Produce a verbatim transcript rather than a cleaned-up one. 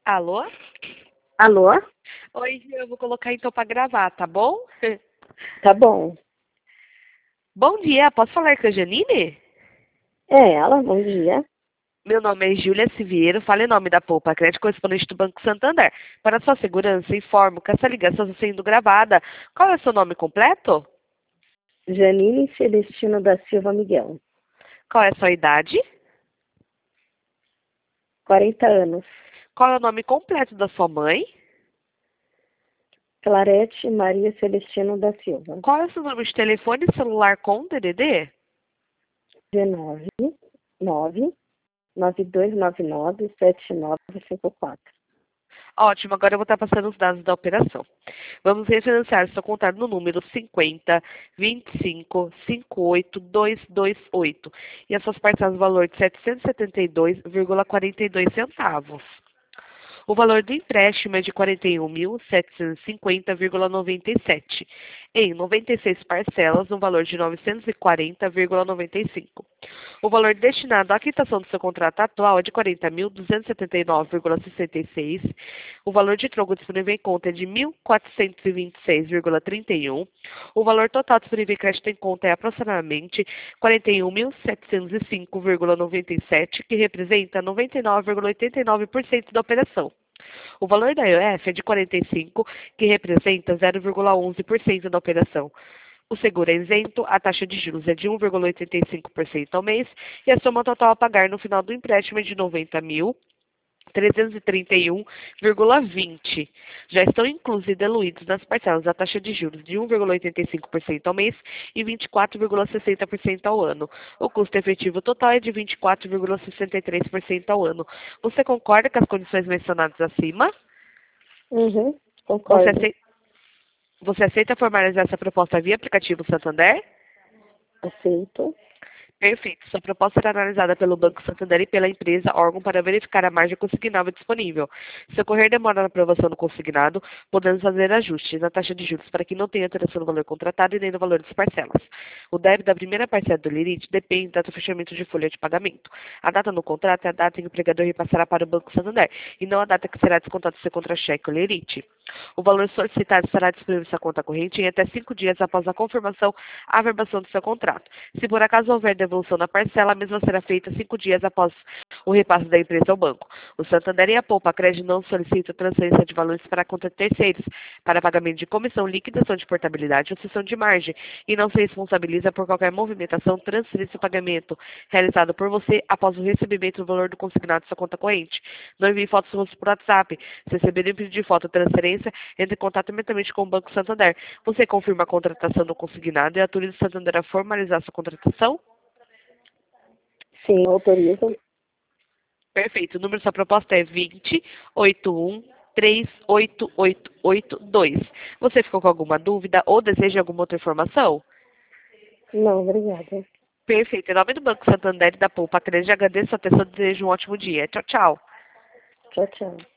Alô? Alô? Oi, eu vou colocar então para gravar, tá bom? Tá bom. Bom dia, posso falar com a Janine? É ela, bom dia. Meu nome é Júlia Siviero, fale em nome da Poupa Crédito, correspondente do Banco Santander. Para sua segurança, informo que essa ligação está sendo gravada. Qual é o seu nome completo? Janine Celestino da Silva Miguel. Qual é a sua idade? quarenta anos. Qual é o nome completo da sua mãe? Clarete Maria Celestino da Silva. Qual é o seu número de telefone celular com D D D? dezenove, nove, nove dois nove nove, sete nove cinco quatro. Ótimo, agora eu vou estar passando os dados da operação. Vamos refinanciar sua conta no número cinquenta, vinte e cinco, cinquenta e oito, duzentos e vinte e oito e as suas parcelas no valor de setecentos e setenta e dois vírgula quarenta e dois centavos. O valor do empréstimo é de quarenta e um mil, setecentos e cinquenta vírgula noventa e sete, em noventa e seis parcelas, no valor de novecentos e quarenta vírgula noventa e cinco. O valor destinado à quitação do seu contrato atual é de quarenta mil, duzentos e setenta e nove vírgula sessenta e seis. O valor de troco disponível em conta é de mil, quatrocentos e vinte e seis vírgula trinta e um. O valor total disponível em crédito em conta é aproximadamente quarenta e um mil, setecentos e cinco vírgula noventa e sete, que representa noventa e nove vírgula oitenta e nove por cento da operação. O valor da I O F é de quarenta e cinco, que representa zero vírgula onze por cento da operação. O seguro é isento, a taxa de juros é de um vírgula oitenta e cinco por cento ao mês e a soma total a pagar no final do empréstimo é de noventa mil, trezentos e trinta e um vírgula vinte. Já estão inclusos e diluídos nas parcelas a taxa de juros de um vírgula oitenta e cinco por cento ao mês e vinte e quatro vírgula sessenta por cento ao ano. O custo efetivo total é de vinte e quatro vírgula sessenta e três por cento ao ano. Você concorda com as condições mencionadas acima? Uhum, Você concordo. aceita, você aceita formalizar essa proposta via aplicativo Santander? Aceito. Perfeito. Sua proposta será analisada pelo Banco Santander e pela empresa órgão para verificar a margem consignável disponível. Se ocorrer demora na aprovação do consignado, podemos fazer ajustes na taxa de juros para que não tenha alteração no valor contratado e nem no valor das parcelas. O débito da primeira parcela do limite depende da data do fechamento de folha de pagamento. A data no contrato é a data em que o empregador repassará para o Banco Santander e não a data que será descontado do seu contra-cheque ou lerite. O valor solicitado estará disponível em sua conta corrente em até cinco dias após a confirmação a averbação do seu contrato. Se por acaso houver devolução da parcela, a mesma será feita cinco dias após o repasse da empresa ao banco. O Santander e a Poupa Crédito não solicitam transferência de valores para a conta de terceiros, para pagamento de comissão, liquidação de portabilidade ou cessão de margem, e não se responsabiliza por qualquer movimentação, transferência ou pagamento realizado por você após o recebimento do valor do consignado de sua conta corrente. Não envie fotos suas por WhatsApp. Se receber um pedido de foto ou transferência, entre em contato imediatamente com o Banco Santander. Você confirma a contratação do consignado e autoriza o Santander a formalizar sua contratação? Sim, autorizo. Perfeito. O número da sua proposta é vinte, oitenta e um, trinta e oito, oitocentos e oitenta e dois. Você ficou com alguma dúvida ou deseja alguma outra informação? Não, obrigada. Perfeito. Em nome do Banco Santander e da Poupa Crédito, agradeço a atenção e desejo um ótimo dia. Tchau, tchau. Tchau, tchau.